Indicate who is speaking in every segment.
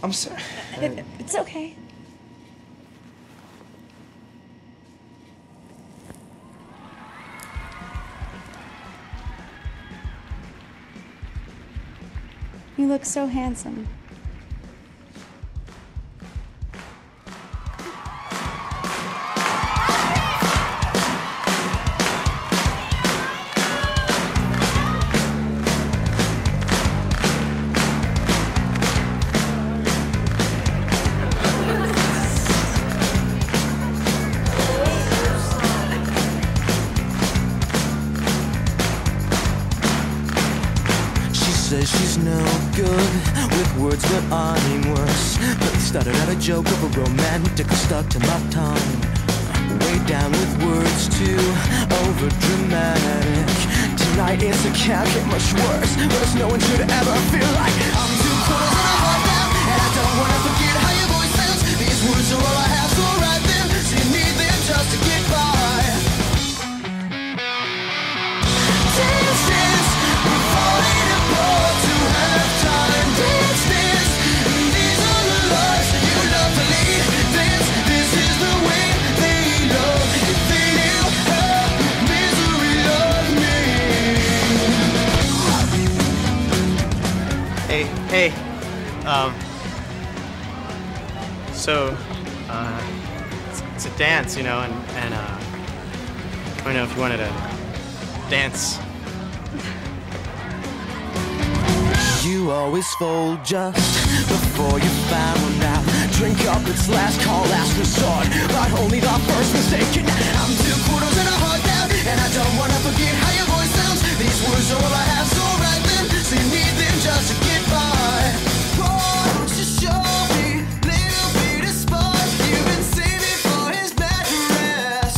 Speaker 1: I'm sorry.
Speaker 2: It's okay. You look so handsome.
Speaker 3: Says she's no good with words, but I mean worse. But they started out a joke of a romantic stuck to my tongue. Way down with words too over dramatic. Tonight it's a can't get much worse, but no one should ever feel like I'm too close and I'm hard down, and I don't wanna forget how your voice sounds. These words are all I have, so write them. So you need them just to get by. Dance, dance, we're falling apart to have time. Dance, dance, these are the lives you love to lead. Dance, this is the way they love. If they knew how misery loved me.
Speaker 1: Hey, so, it's a dance, you know, and I don't know if you wanted to dance.
Speaker 3: You always fold just before you found out. Drink up, it's last call, last resort, but only the first mistake. And I'm 2 quarters and a heart down, and I don't wanna forget how your voice sounds. These words are all I have, so write them. So you need them just to get by. Won't you show me a little bit of spark you've been saving for his mattress?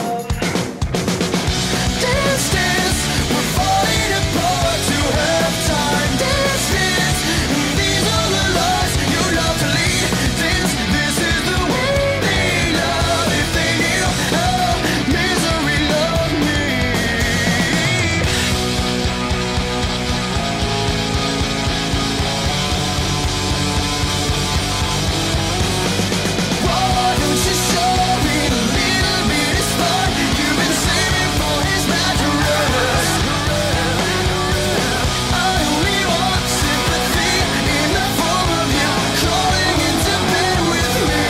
Speaker 3: Dance, dance, we're falling apart to have time. Dance, dance, these are the lives you love to lead. Dance, this is the way they love. If they knew how misery loved me. Why don't you show me a little bit of spark you've been saving for his mattress? I only want sympathy in the form of you crawling into bed with me.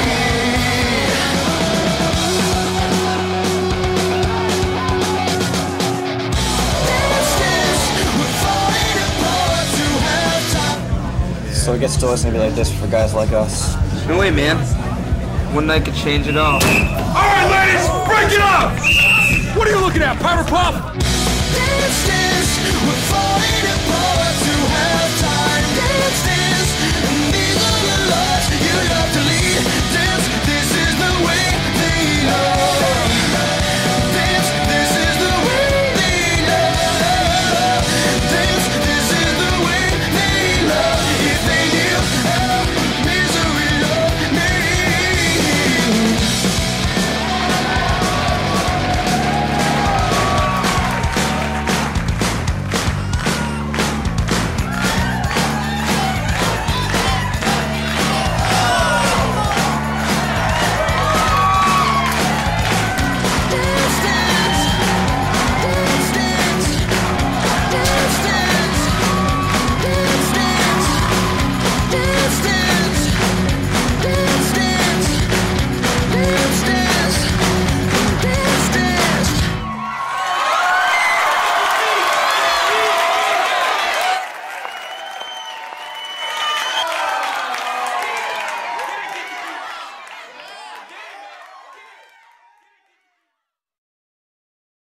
Speaker 3: Dance, dance, we're falling apart to have time.
Speaker 4: So it gets to listen to me like this for guys like us.
Speaker 5: No way, man. One night could change it all.
Speaker 6: Alright, ladies, break it up! What are you looking at, powder puff?
Speaker 3: Dance, dance, we're falling apart.